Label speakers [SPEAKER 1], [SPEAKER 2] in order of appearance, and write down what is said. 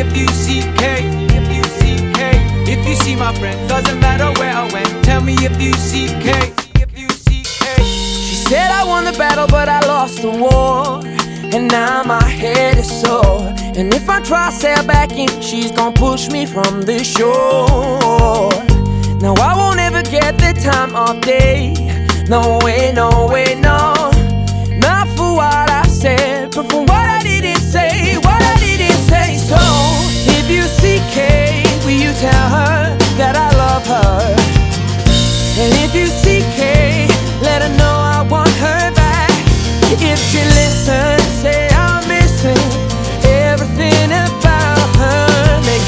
[SPEAKER 1] if you see K, if you see K. If you see my friend, doesn't matter where I went. Tell me if you see K, if you see K.
[SPEAKER 2] She said I won the battle but I lost the war, and now my head is sore. And if I try to sail back in, she's gonna push me from the shore. Now I won't ever get the time of day. No way, no way, no. Not for what I said, but for what